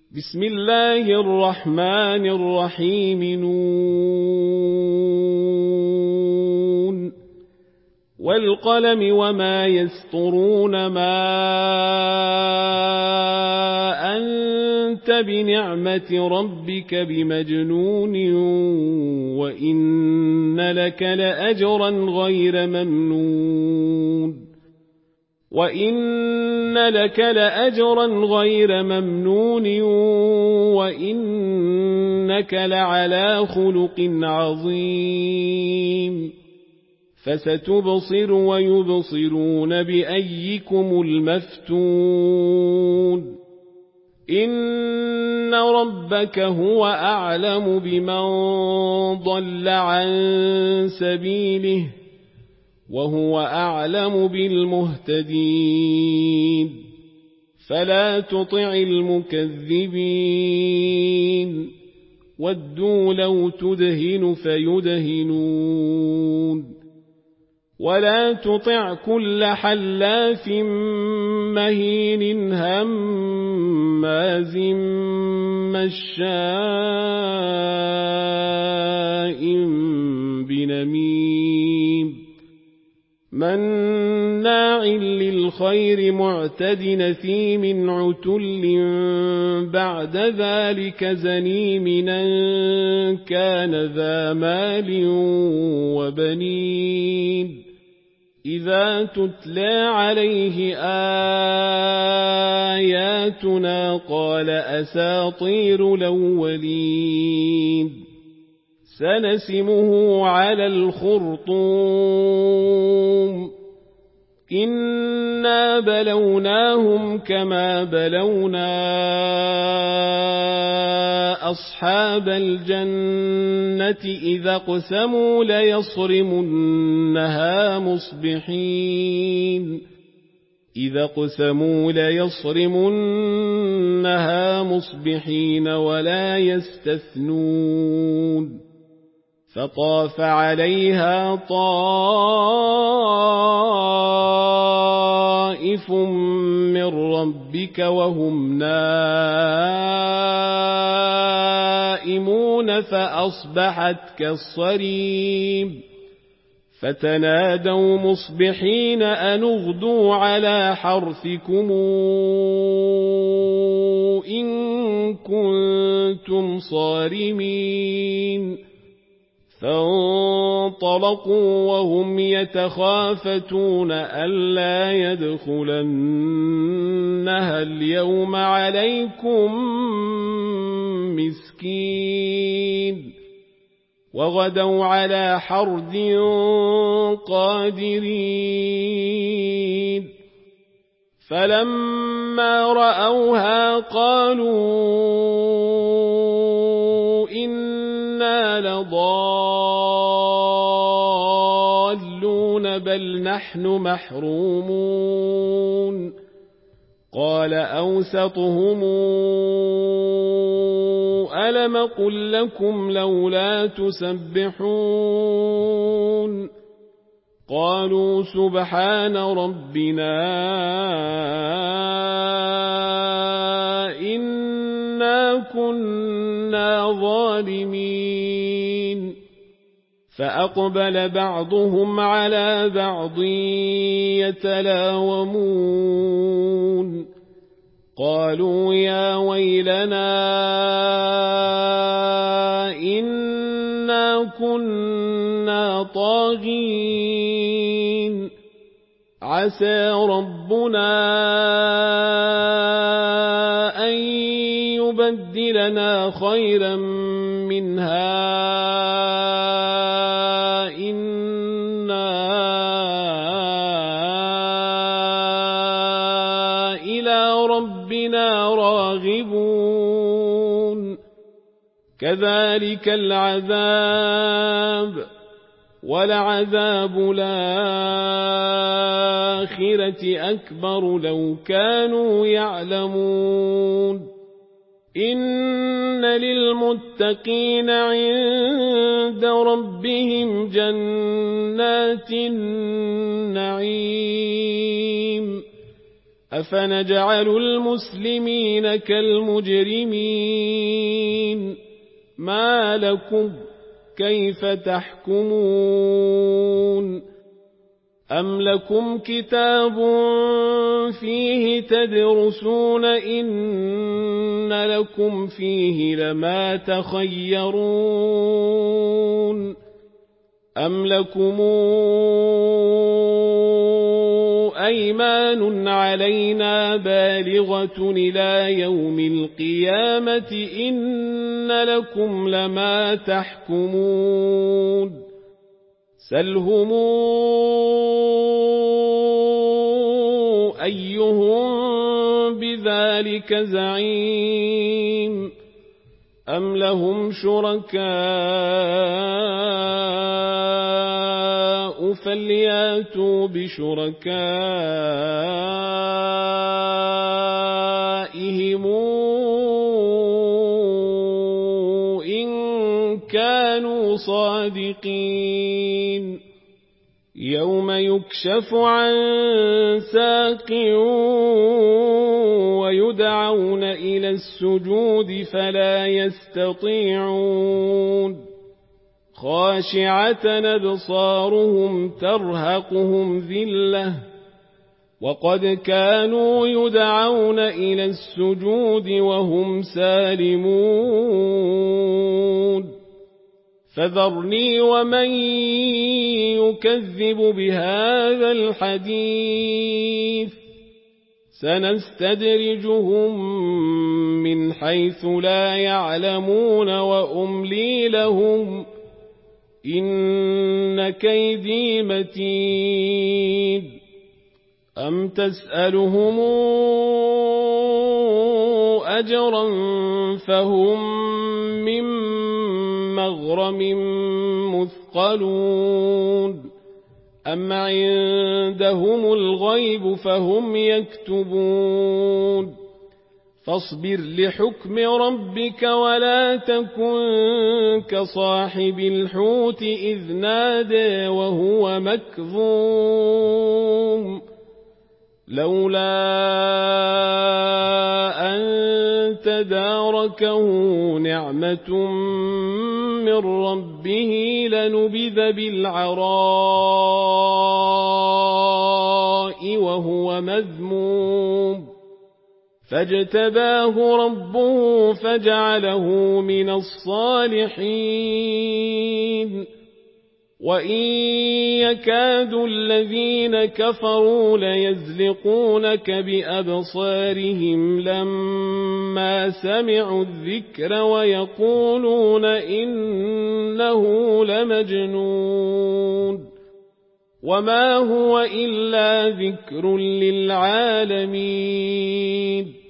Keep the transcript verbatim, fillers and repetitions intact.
بسم الله الرحمن الرحيم نون والقلم وما يسطرون ما أنت بنعمة ربك بمجنون وإن لك لأجرا غير ممنون وإن لك لأجرا غير ممنون وإنك لعلى خلق عظيم فستبصر ويبصرون بأيكم المفتون إن ربك هو أعلم بمن ضل عن سبيله وهو أعلم بالمهتدين فلا تطع المكذبين ودوا لو تدهن فيدهنون ولا تطع كل حلاف مهين هماز مشاء بنميم مناع للخير معتد نثيم عتل بعد ذلك زنيم أن كان ذا مال وبنين إذا تتلى عليه آياتنا قال أساطير الأولين سنسمه على الخرطوم إنا بلوناهم كما بلونا أصحاب الجنة إذا اقسموا ليصرمنها مصبحين إذا اقسموا ليصرمنها مصبحين ولا يستثنون فطاف عليها طائف من ربك وهم نائمون فأصبحت كالصريم فتنادوا مصبحين أن اغدوا على حرثكم إن كنتم صارمين فانطلقوا وهم يتخافتون ألا يدخلنها اليوم عليكم مسكين وغدوا على حرد قادرين فلما رأوها قالوا إنا لضالون بل نحن محرومون قال أوسطهم ألم قل لكم لولا تسبحون قالوا سبحان ربنا إنا كنا ظالمين فأقبل بعضهم على بعض يتلاومون قالوا يا ويلنا إنا كنا طاغين عسى ربنا أن يبدلنا خيرا منها إنا إلى ربنا راغبون كذلك العذاب ولعذاب الآخرة أكبر لو كانوا يعلمون إن للمتقين عند ربهم جنات النعيم أفنجعل المسلمين كالمجرمين ما لكم كيف تحكمون أم لكم كتاب فيه تدرسون إن لكم فيه لما تخيرون أم لكم أيمان علينا بالغة إلى يوم القيامة إن لكم لما تحكمون سلهم أيهم بذلك زعيم أم لهم شركاء فلياتوا بشركائهم إن كانوا صادقين يوم يكشف عن ساق ويدعون إلى السجود فلا يستطيعون خاشعة أبصارهم ترهقهم ذلة وقد كانوا يدعون إلى السجود وهم سالمون فذرني ومن يكذب بهذا الحديث سنستدرجهم من حيث لا يعلمون وأملي لهم إن كيدي متين أم تسألهم أجرا فهم من مغرم مثقلون أم عندهم الغيب فهم يكتبون فاصبر لحكم ربك ولا تكن كصاحب الحوت إذ نادى وهو مكظوم لولا أن تداركه نعمة من ربه لنبذ بالعراء وهو مذموم فاجتباه ربه فجعله من الصالحين وإن يكاد الذين كفروا ليزلقونك بأبصارهم لما سمعوا الذكر ويقولون إنه لمجنون وما هو إلا ذكر للعالمين